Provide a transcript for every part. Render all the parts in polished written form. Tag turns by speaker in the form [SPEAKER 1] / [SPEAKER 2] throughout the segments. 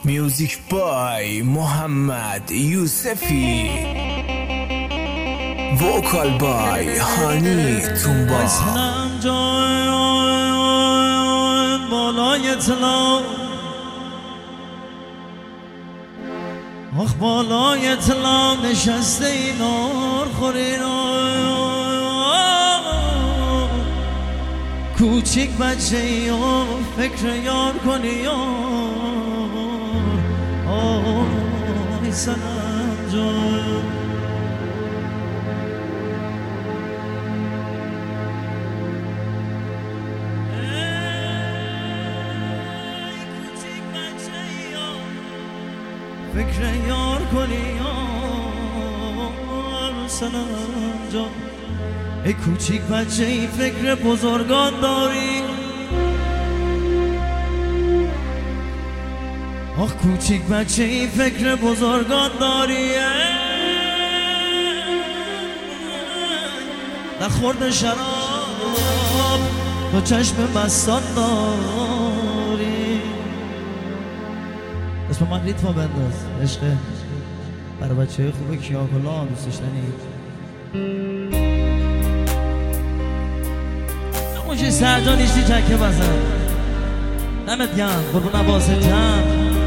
[SPEAKER 1] میوزیک بای محمد یوسفی، وکال بای هانی تونبا.
[SPEAKER 2] اسلم جان بالای اطلاع، آخ بالای اطلاع نشسته این نار خوری کوچیک بچه یا فکر یار کنی ای سنم جان. فکر یار کنی یار سنم جان. ای کوچیک بچه ای فکر بزرگان داری، آخ کوچیک بچه ای فکر بزرگان داری. نخورد شراب تو چشم مستان داری. اسم من ریتما بنداز عشقه برای بچه خوبه کیاکلا دوستش دنی. نموشی سرجان ایشتی چکه بزن دمت گم قربون عباسه جم.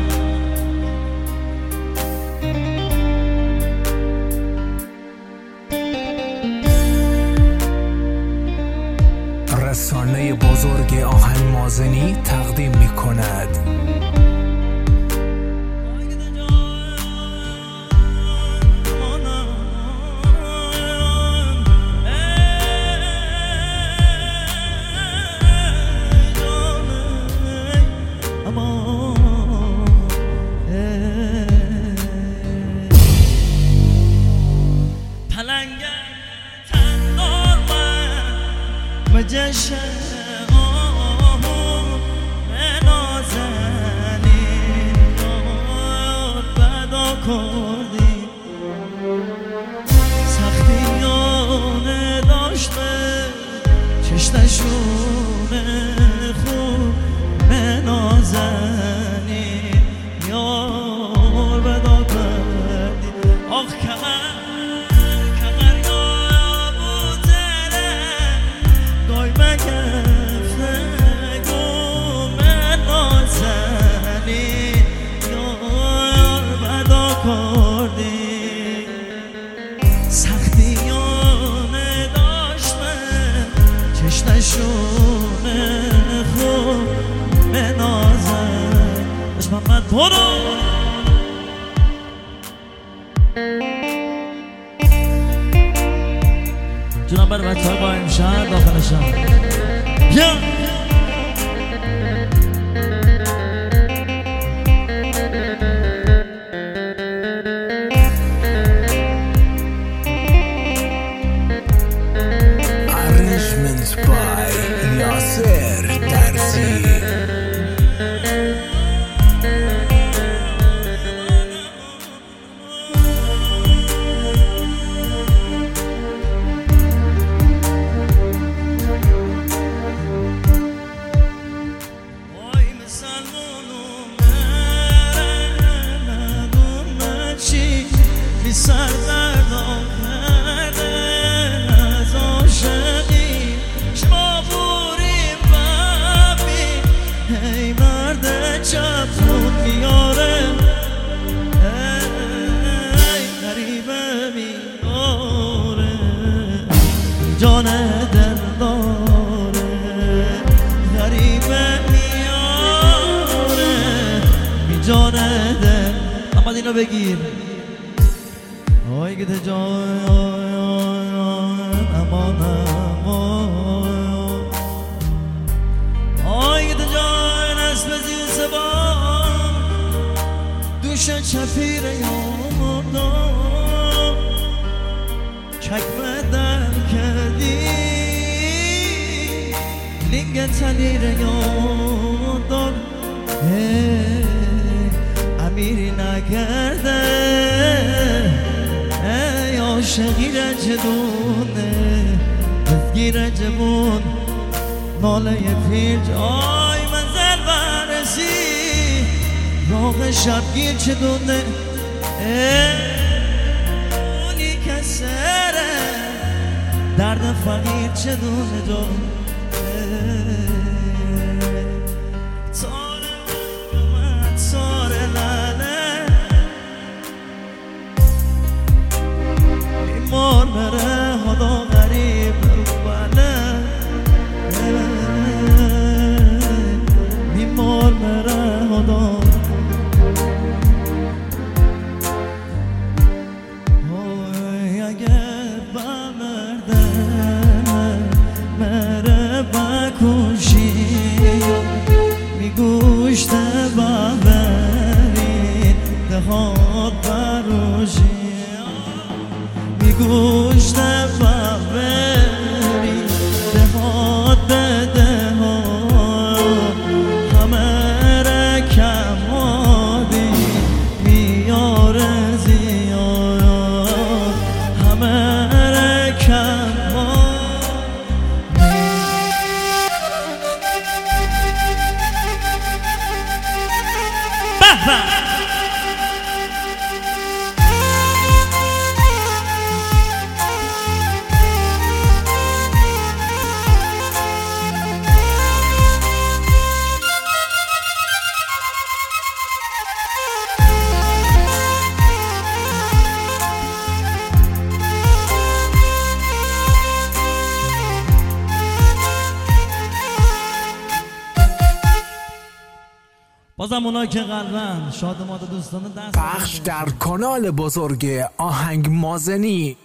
[SPEAKER 1] رسانه بزرگ آهنگ مازنی تقدیم می کند.
[SPEAKER 2] مجشه نازنی بدا کردی سختیانه داشته چشتشونه خوب نازنی یار بدا کردی. آخ سختیانه داشتم چشنشونه خوب بنازم. اش محمد برو جونم بر بچه های با امشهر داخلشم بیا. سردردان کرده از عاشقی شما بوریم ببی ای مرد چپون میاره ای غریبه میاره جان دل داره غریبه میاره جان دل. اما اینو بگیر آی گده جان امان امان آی گده جان اسم زیر سبا دوش چپیر یادم چکمه در کردی لینگ تنیر یادم امیری نکرده ای عاشقی رجدونه بزگی رجبون ناله پیر جای منزل برسی داغ شبگیر چه دونه اونی کسره درد فقیر چه دونه دونه تاره اومد تاره لاله بیمار بره حالا غریب بله بیمار بره حالا اگه بمرده مره بکشی میگوشته ببری دهات بروشی میگوشته ببری دهات به دهات همه رکم آدی میاره زیاد همه رکم بازم اونایی که قلبن شادمات دوستان دست
[SPEAKER 1] پخش در کانال بزرگ آهنگ مازنی.